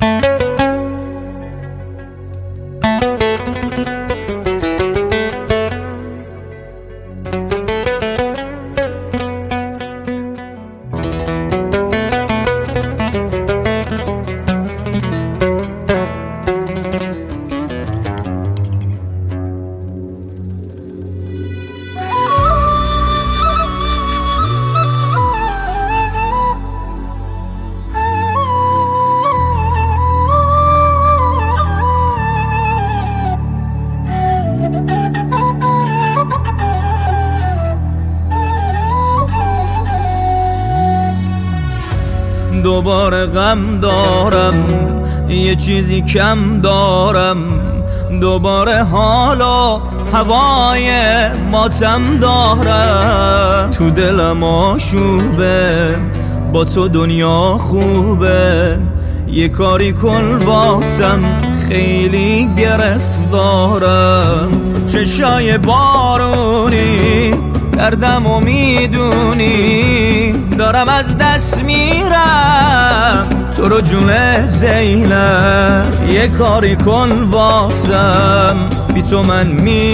دوباره غم دارم، یه چیزی کم دارم، دوباره حال و هوای ماتم دارم. تو دلم آشوبه، با تو دنیا خوبه، یه کاری کن واسم خیلی گرفتارم. چشای بارونی دردمو میدونی، دارم از دست میرم تو رو جون زینب. یه کاری کن واسم، بی تو من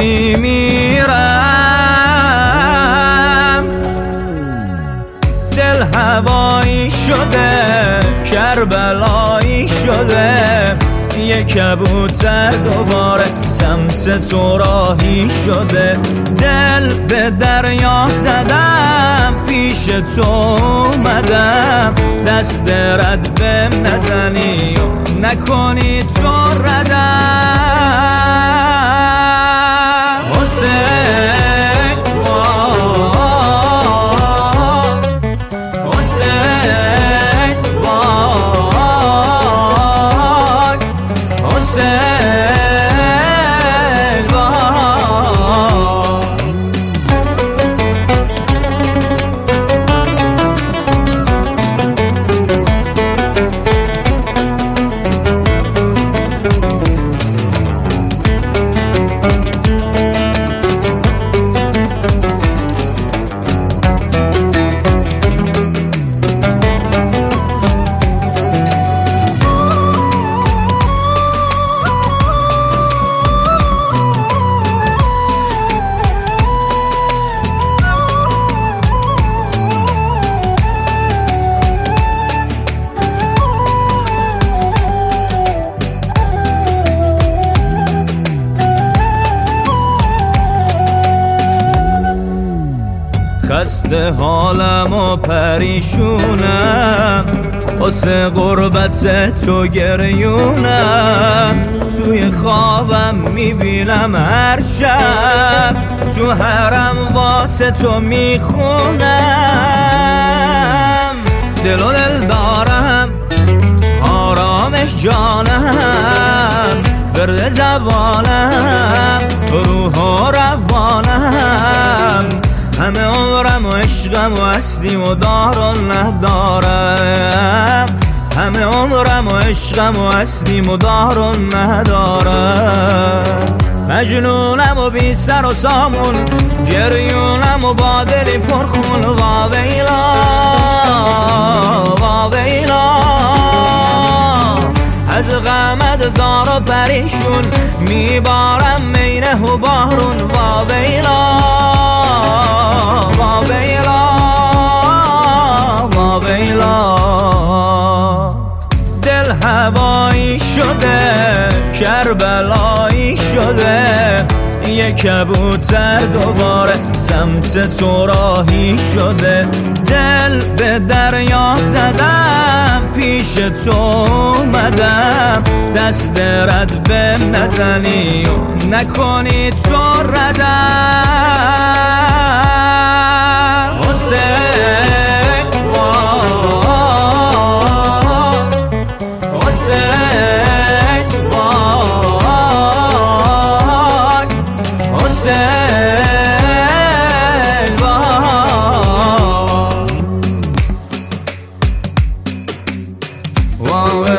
میمیرم. دل هوایی شده، کربلایی شده، یه کبوتر دوباره سمت تو راهی شده. دل به دریا زدم، پیش تو اومدم، دست رد بهم نزنی و نکنی تو ردم. حسین حسین خسته حالم و پریشونم، واسه غربت تو گریونم. توی خوابم میبینم هر شب، تو حرم واسه تو میخونم. دل و دل دارم، آرامش جانم، ورد زبانم، روح و روانم. همه عمرم و عشقم و هستیم و دار و ندارم. همه عمرم و عشقم و هستیم و دار و ندارم. مجنونم و بی سر و سامون، گریونم و با دلی پرخون. واویلا واویلا، از غمت زار و پریشون، میبارم مینه و بارون. واویلا واویلا واویلا. دل هوایی شده، کربلایی شده، یه کبوتر دوباره سمت تو راهی شده. دل به دریا زدم، پیش تو اومدم، دست رد بهم نزنی و نکنی تو ردم. حسین حسین حسین واویلا